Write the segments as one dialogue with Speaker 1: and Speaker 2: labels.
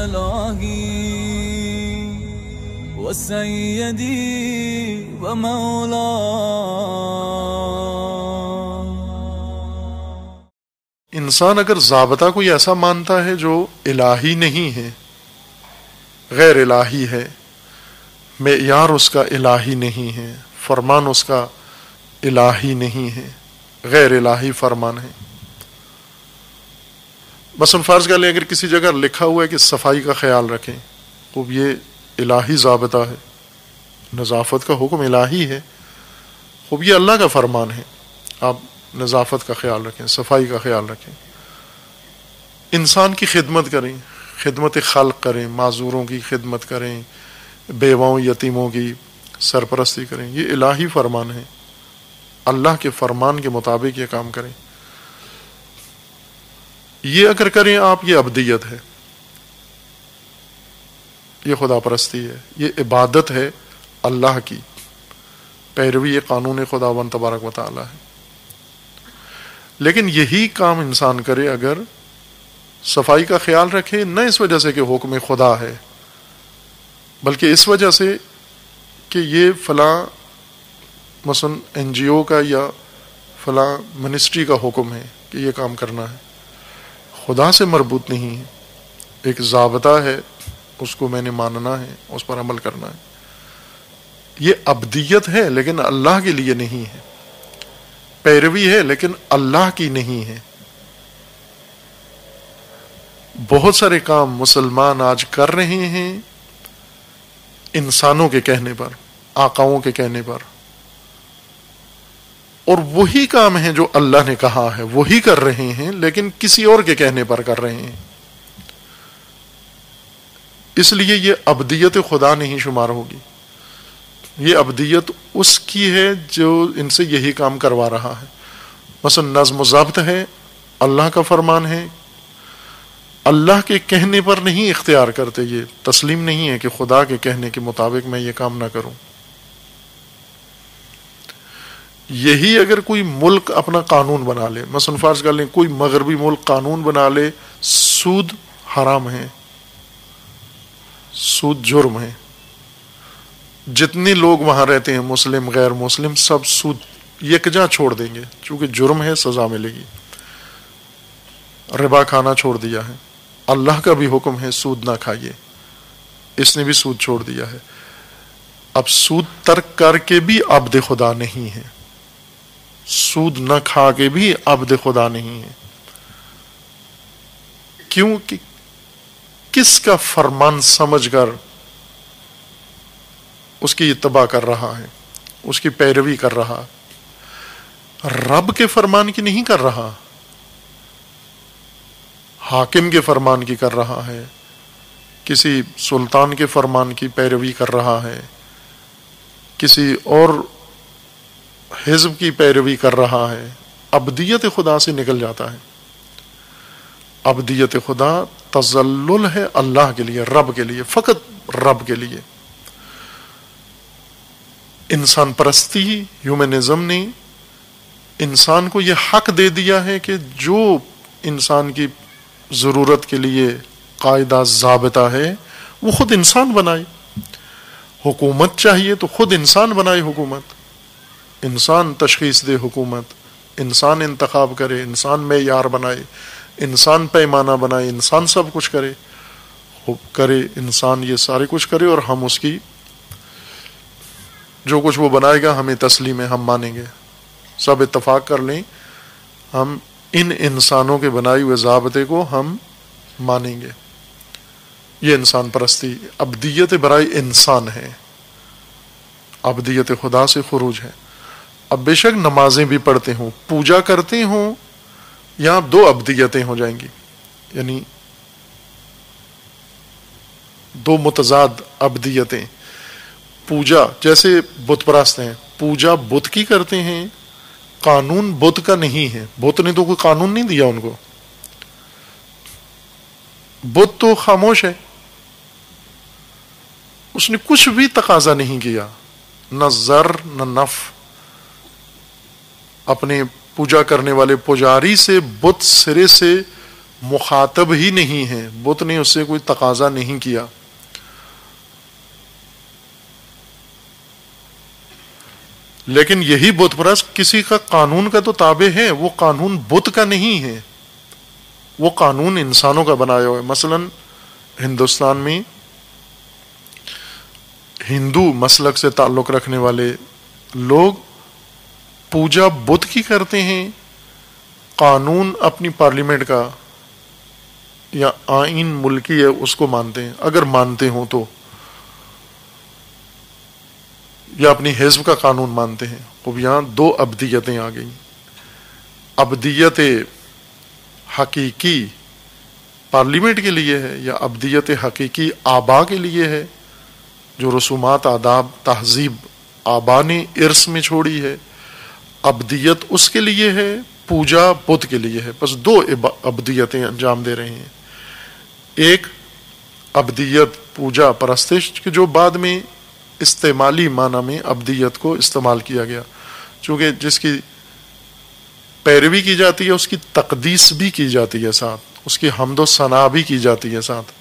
Speaker 1: إلهي وسيدي ومولاي.
Speaker 2: انسان اگر ضابطہ کوئی ایسا مانتا ہے جو الہی نہیں ہے، غیر الہی ہے، معیار اس کا الہی نہیں ہے، فرمان اس کا الہی نہیں ہے، غیر الہی فرمان ہے. مثلا فرض کر لیں اگر کسی جگہ لکھا ہوا ہے کہ صفائی کا خیال رکھیں، تو یہ الہی ضابطہ ہے، نظافت کا حکم الہی ہے، خوب یہ اللہ کا فرمان ہے، آپ نظافت کا خیال رکھیں، صفائی کا خیال رکھیں، انسان کی خدمت کریں، خدمت خلق کریں، معذوروں کی خدمت کریں، بیواؤں یتیموں کی سرپرستی کریں، یہ الہی فرمان ہے، اللہ کے فرمان کے مطابق یہ کام کریں. یہ اگر کریں آپ، یہ عبدیت ہے، یہ خدا پرستی ہے، یہ عبادت ہے اللہ کی، پیروی قانون خداوند تبارک و تعالی ہے. لیکن یہی کام انسان کرے اگر صفائی کا خیال رکھے، نہ اس وجہ سے کہ حکم خدا ہے، بلکہ اس وجہ سے کہ یہ فلاں مثلا NGO کا یا فلاں منسٹری کا حکم ہے کہ یہ کام کرنا ہے، خدا سے مربوط نہیں ہے، ایک ضابطہ ہے، اس کو میں نے ماننا ہے، اس پر عمل کرنا ہے. یہ عبدیت ہے لیکن اللہ کے لیے نہیں ہے، پیروی ہے لیکن اللہ کی نہیں ہے. بہت سارے کام مسلمان آج کر رہے ہیں انسانوں کے کہنے پر، آقاؤں کے کہنے پر، اور وہی کام ہیں جو اللہ نے کہا ہے وہی کر رہے ہیں، لیکن کسی اور کے کہنے پر کر رہے ہیں. اس لیے یہ عبدیت خدا نہیں شمار ہوگی، یہ عبدیت اس کی ہے جو ان سے یہی کام کروا رہا ہے. مثلا نظم و ضبط ہے، اللہ کا فرمان ہے، اللہ کے کہنے پر نہیں اختیار کرتے، یہ تسلیم نہیں ہے کہ خدا کے کہنے کے مطابق میں یہ کام نہ کروں. یہی اگر کوئی ملک اپنا قانون بنا لے، مثلا فرض کر لیں کوئی مغربی ملک قانون بنا لے سود حرام ہے، سود جرم ہے، جتنے لوگ وہاں رہتے ہیں مسلم غیر مسلم سب سود یکجا چھوڑ دیں گے، چونکہ جرم ہے سزا ملے گی. ربا کھانا چھوڑ دیا ہے، اللہ کا بھی حکم ہے سود نہ کھائیے، اس نے بھی سود چھوڑ دیا ہے. اب سود ترک کر کے بھی عبد خدا نہیں ہے، سود نہ کھا کے بھی عبد خدا نہیں ہے. کیوں کہ کس کا فرمان سمجھ کر اس کی اتباع کر رہا ہے، اس کی پیروی کر رہا، رب کے فرمان کی نہیں کر رہا، حاکم کے فرمان کی کر رہا ہے، کسی سلطان کے فرمان کی پیروی کر رہا ہے، کسی اور حزب کی پیروی کر رہا ہے. عبدیت خدا سے نکل جاتا ہے. عبدیت خدا تذلل ہے اللہ کے لیے، رب کے لیے، فقط رب کے لیے. انسان پرستی، ہیومنزم نے انسان کو یہ حق دے دیا ہے کہ جو انسان کی ضرورت کے لیے قاعدہ ضابطہ ہے وہ خود انسان بنائے. حکومت چاہیے تو خود انسان بنائے حکومت، انسان تشخیص دے حکومت، انسان انتخاب کرے، انسان معیار بنائے، انسان پیمانہ بنائے، انسان سب کچھ کرے، انسان یہ سارے کچھ کرے، اور ہم اس کی جو کچھ وہ بنائے گا ہمیں تسلیم ہے، ہم مانیں گے. سب اتفاق کر لیں ہم ان انسانوں کے بنائے ہوئے ضابطے کو ہم مانیں گے. یہ انسان پرستی عبدیت برائے انسان ہے، عبدیت خدا سے خروج ہے. اب بے شک نمازیں بھی پڑھتے ہوں، پوجا کرتے ہوں، یہاں دو عبدیتیں ہو جائیں گی، یعنی دو متضاد عبدیتیں. پوجا جیسے بت پرست ہیں، پوجا بت کی کرتے ہیں، قانون بت کا نہیں ہے، بت نے تو کوئی قانون نہیں دیا ان کو، بت تو خاموش ہے، اس نے کچھ بھی تقاضا نہیں کیا، نہ زر نہ نف. اپنے پوجا کرنے والے پجاری سے بت سرے سے مخاطب ہی نہیں ہے، بت نے اس سے کوئی تقاضا نہیں کیا. لیکن یہی بت پرست کسی کا قانون کا تو تابع ہے، وہ قانون بت کا نہیں ہے، وہ قانون انسانوں کا بنایا ہوا ہے. مثلا ہندوستان میں ہندو مسلک سے تعلق رکھنے والے لوگ پوجا بت کی کرتے ہیں، قانون اپنی پارلیمنٹ کا یا آئین ملکی ہے اس کو مانتے ہیں، اگر مانتے ہوں تو، یا اپنی حزب کا قانون مانتے ہیں. اب یہاں دو ابدیتیں آ گئیں. ابدیت حقیقی پارلیمنٹ کے لیے ہے، یا ابدیت حقیقی آبا کے لیے ہے، جو رسومات آداب تہذیب آبا نے ارث میں چھوڑی ہے. ابدیت اس کے لیے ہے، پوجا بت کے لیے ہے. بس دو ابدیتیں انجام دے رہے ہیں. ایک ابدیت پوجا پرستش کہ جو بعد میں استعمالی معنی میں ابدیت کو استعمال کیا گیا، چونکہ جس کی پیروی کی جاتی ہے اس کی تقدیس بھی کی جاتی ہے، ساتھ اس کی حمد و ثنا بھی کی جاتی ہے ساتھ.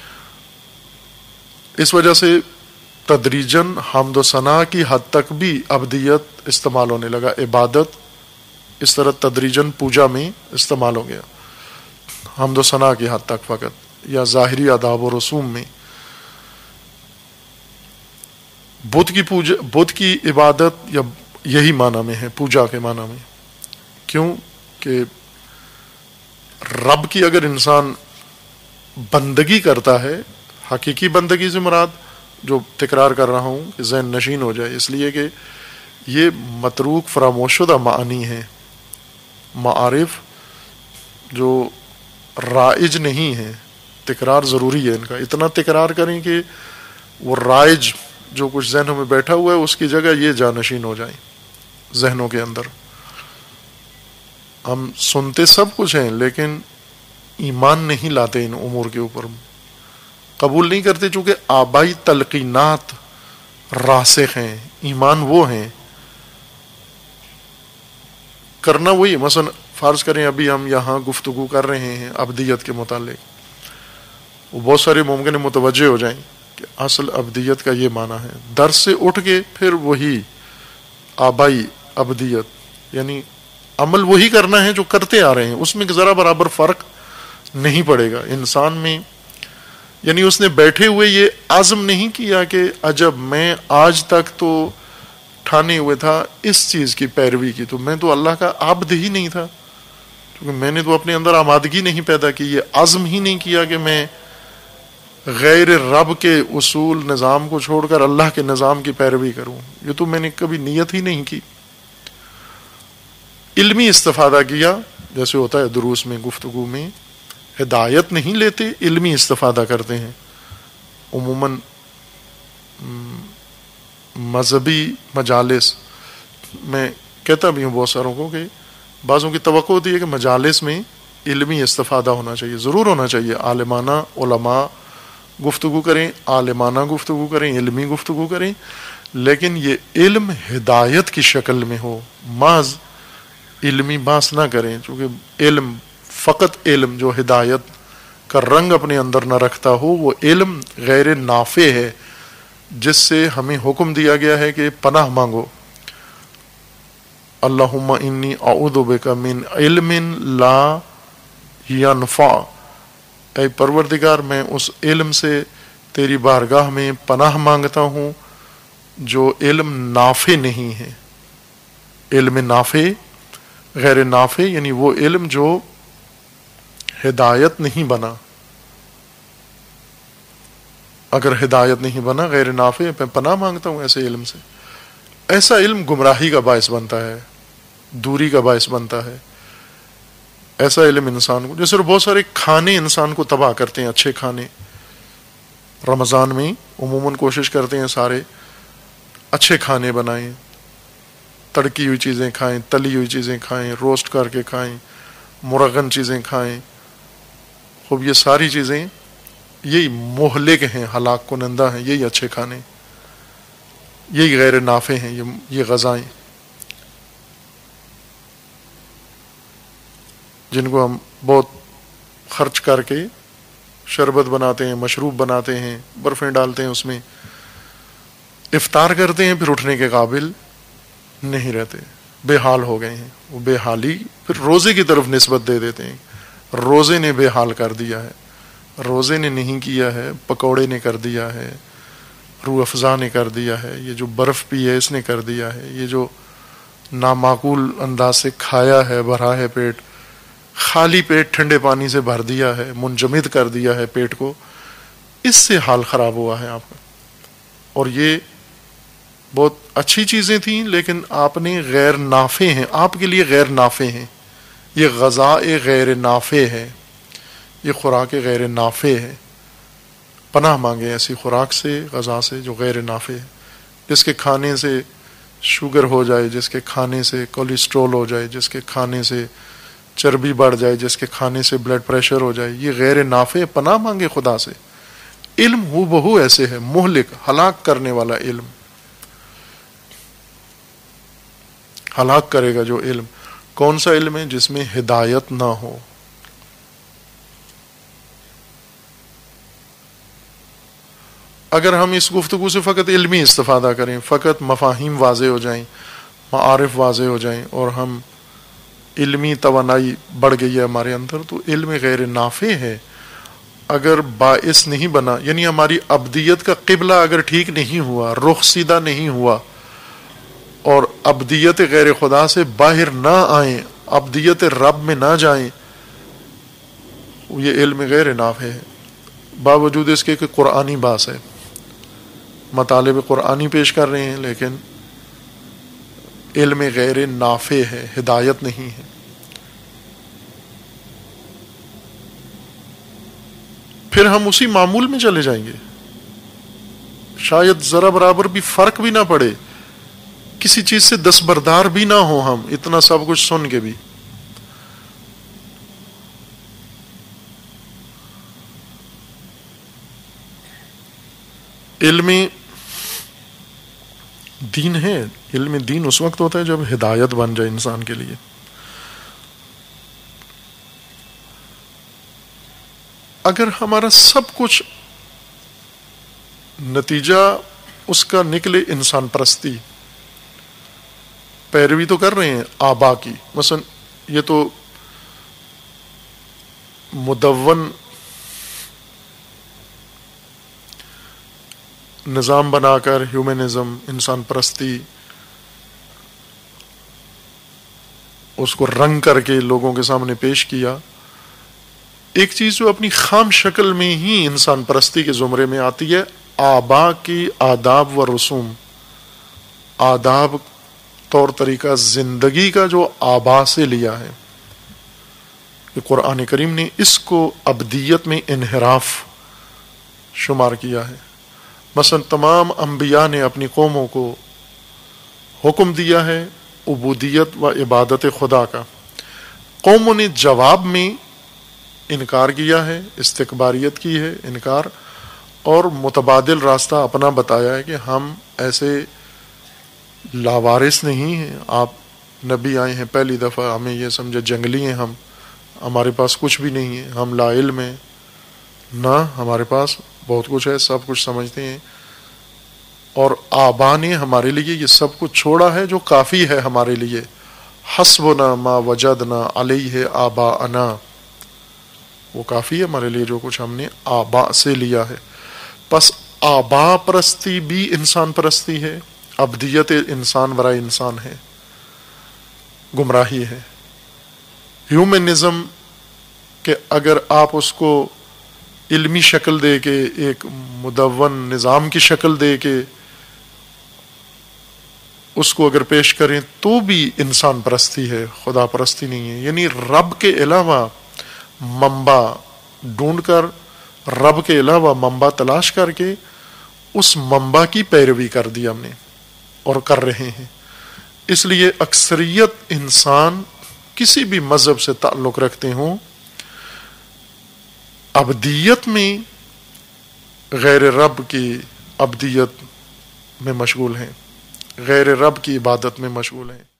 Speaker 2: اس وجہ سے تدریجاً حمد و ثنا کی حد تک بھی ابدیت استعمال ہونے لگا. عبادت اس طرح تدریجاً پوجا میں استعمال ہو گیا، حمد و ثنا کی حد تک فقط، یا ظاہری آداب و رسوم میں. بت کی عبادت یا یہی معنی میں ہے، پوجا کے معنی میں. کیوں کہ رب کی اگر انسان بندگی کرتا ہے، حقیقی بندگی سے مراد جو تکرار کر رہا ہوں کہ ذہن نشین ہو جائے، اس لیے کہ یہ متروک فراموش شدہ معانی ہیں، معارف جو رائج نہیں ہیں. تکرار ضروری ہے ان کا، اتنا تکرار کریں کہ وہ رائج جو کچھ ذہنوں میں بیٹھا ہوا ہے اس کی جگہ یہ جانشین ہو جائیں ذہنوں کے اندر. ہم سنتے سب کچھ ہیں لیکن ایمان نہیں لاتے ان امور کے اوپر، قبول نہیں کرتے، چونکہ آبائی تلقینات راسخ ہیں. ایمان وہ ہیں، کرنا وہی. مثلا فرض کریں ابھی ہم یہاں گفتگو کر رہے ہیں ابدیت کے متعلق، وہ بہت سارے ممکن متوجہ ہو جائیں کہ اصل ابدیت کا یہ معنی ہے. درس سے اٹھ کے پھر وہی آبائی ابدیت، یعنی عمل وہی کرنا ہے جو کرتے آ رہے ہیں، اس میں ذرا برابر فرق نہیں پڑے گا انسان میں. یعنی اس نے بیٹھے ہوئے یہ عزم نہیں کیا کہ عجب میں آج تک تو ٹھانے ہوئے تھا اس چیز کی پیروی کی، تو میں تو اللہ کا عبد ہی نہیں تھا، کیونکہ میں نے تو اپنے اندر آمادگی نہیں پیدا کی، یہ عزم ہی نہیں کیا کہ میں غیر رب کے اصول نظام کو چھوڑ کر اللہ کے نظام کی پیروی کروں. یہ تو میں نے کبھی نیت ہی نہیں کی. علمی استفادہ کیا، جیسے ہوتا ہے دروس میں گفتگو میں، ہدایت نہیں لیتے، علمی استفادہ کرتے ہیں. عموماً مذہبی مجالس میں کہتا بھی ہوں بہت ساروں کو کہ بعضوں کی توقع ہوتی ہے کہ مجالس میں علمی استفادہ ہونا چاہیے، ضرور ہونا چاہیے. عالمانہ علماء گفتگو کریں، عالمانہ گفتگو کریں، علمی گفتگو کریں، لیکن یہ علم ہدایت کی شکل میں ہو، محض علمی بحث نہ کریں. چونکہ علم، فقط علم جو ہدایت کا رنگ اپنے اندر نہ رکھتا ہو، وہ علم غیر نافع ہے، جس سے ہمیں حکم دیا گیا ہے کہ پناہ مانگو. اللہم انی اعوذ بک من علم لا ینفع، اے پروردگار میں اس علم سے تیری بارگاہ میں پناہ مانگتا ہوں جو علم نافع نہیں ہے. علم نافع، غیر نافع یعنی وہ علم جو ہدایت نہیں بنا. اگر ہدایت نہیں بنا، غیر نافع، میں پناہ مانگتا ہوں ایسے علم سے. ایسا علم گمراہی کا باعث بنتا ہے، دوری کا باعث بنتا ہے. ایسا علم انسان کو، جیسے بہت سارے کھانے انسان کو تباہ کرتے ہیں. اچھے کھانے رمضان میں عموماً کوشش کرتے ہیں سارے اچھے کھانے بنائیں، تڑکی ہوئی چیزیں کھائیں، تلی ہوئی چیزیں کھائیں، روسٹ کر کے کھائیں، مرغن چیزیں کھائیں. خوب یہ ساری چیزیں یہی مہلک ہیں، ہلاک کنندہ ہیں. یہی اچھے کھانے، یہی غیر نافع ہیں یہ غذائیں جن کو ہم بہت خرچ کر کے شربت بناتے ہیں، مشروب بناتے ہیں، برفیں ڈالتے ہیں اس میں، افطار کرتے ہیں، پھر اٹھنے کے قابل نہیں رہتے، بے حال ہو گئے ہیں. وہ بے حالی پھر روزے کی طرف نسبت دے دیتے ہیں، روزے نے بے حال کر دیا ہے، روزے نے نہیں کیا ہے، پکوڑے نے کر دیا ہے، روح افزا نے کر دیا ہے، یہ جو برف پی ہے اس نے کر دیا ہے، یہ جو نامعقول انداز سے کھایا ہے، بھرا ہے پیٹ، خالی پیٹ ٹھنڈے پانی سے بھر دیا ہے، منجمد کر دیا ہے پیٹ کو، اس سے حال خراب ہوا ہے آپ کا. اور یہ بہت اچھی چیزیں تھیں لیکن آپ نے غیر نافع ہیں، آپ کے لیے غیر نافع ہیں. یہ غذا غیر نافع ہے، یہ خوراک غیر نافع ہے. پناہ مانگے ایسی خوراک سے، غذا سے جو غیر نافع ہے، جس کے کھانے سے شوگر ہو جائے، جس کے کھانے سے کولیسٹرول ہو جائے، جس کے کھانے سے چربی بڑھ جائے، جس کے کھانے سے بلڈ پریشر ہو جائے، یہ غیر نافع. پناہ مانگے خدا سے. علم ہو بہو ایسے ہے، مہلک، ہلاک کرنے والا علم، ہلاک کرے گا جو علم. کون سا علم ہے؟ جس میں ہدایت نہ ہو. اگر ہم اس گفتگو سے فقط علمی استفادہ کریں، فقط مفاہیم واضح ہو جائیں، معارف واضح ہو جائیں، اور ہم علمی توانائی بڑھ گئی ہے ہمارے اندر، تو علم غیر نافع ہے. اگر باعث نہیں بنا، یعنی ہماری ابدیت کا قبلہ اگر ٹھیک نہیں ہوا، رخ سیدھا نہیں ہوا، اور ابدیت غیر خدا سے باہر نہ آئیں، ابدیت رب میں نہ جائیں، یہ علم غیر نافع ہے. باوجود اس کے کہ قرآنی باس ہے، مطالب قرآنی پیش کر رہے ہیں، لیکن علم غیر نافع ہے، ہدایت نہیں ہے. پھر ہم اسی معمول میں چلے جائیں گے، شاید ذرا برابر بھی فرق بھی نہ پڑے، کسی چیز سے دستبردار بھی نہ ہو ہم، اتنا سب کچھ سن کے بھی. علم دین ہے. علم دین اس وقت ہوتا ہے جب ہدایت بن جائے انسان کے لیے. اگر ہمارا سب کچھ نتیجہ اس کا نکلے انسان پرستی، پیروی تو کر رہے ہیں آبا کی، مثلا یہ تو مدون نظام بنا کر ہیومنزم، انسان پرستی، اس کو رنگ کر کے لوگوں کے سامنے پیش کیا. ایک چیز جو اپنی خام شکل میں ہی انسان پرستی کے زمرے میں آتی ہے، آبا کی آداب و رسوم، آداب طور طریقہ زندگی کا جو آبا سے لیا ہے. کہ قرآن کریم نے اس کو ابدیت میں انحراف شمار کیا ہے. مثلا تمام انبیاء نے اپنی قوموں کو حکم دیا ہے عبودیت و عبادت خدا کا. قوموں نے جواب میں انکار کیا ہے، استکباریت کی ہے، انکار، اور متبادل راستہ اپنا بتایا ہے کہ ہم ایسے لاوارث نہیں ہیں. آپ نبی آئے ہیں پہلی دفعہ، ہمیں یہ سمجھے جنگلی ہیں ہم، ہمارے پاس کچھ بھی نہیں ہے، ہم لا علم ہیں. نہ، ہمارے پاس بہت کچھ ہے، سب کچھ سمجھتے ہیں. اور آبا نے ہمارے لیے یہ سب کچھ چھوڑا ہے جو کافی ہے ہمارے لیے. حسبنا ما وجدنا علیہ آباءنا، وہ کافی ہے ہمارے لیے جو کچھ ہم نے آبا سے لیا ہے. پس آبا پرستی بھی انسان پرستی ہے، ابدیت انسان برائے انسان ہے، گمراہی ہے. ہیومنزم کہ اگر آپ اس کو علمی شکل دے کے، ایک مدون نظام کی شکل دے کے اس کو اگر پیش کریں تو بھی انسان پرستی ہے، خدا پرستی نہیں ہے. یعنی رب کے علاوہ منبع ڈھونڈ کر، رب کے علاوہ منبع تلاش کر کے اس منبع کی پیروی کر دی ہم نے اور کر رہے ہیں. اس لیے اکثریت انسان کسی بھی مذہب سے تعلق رکھتے ہوں، ابدیت میں غیر رب کی ابدیت میں مشغول ہیں، غیر رب کی عبادت میں مشغول ہیں.